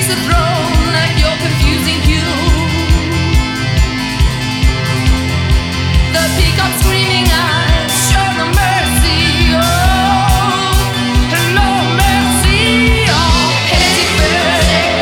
the throne like your confusing hue. The peacock screaming out.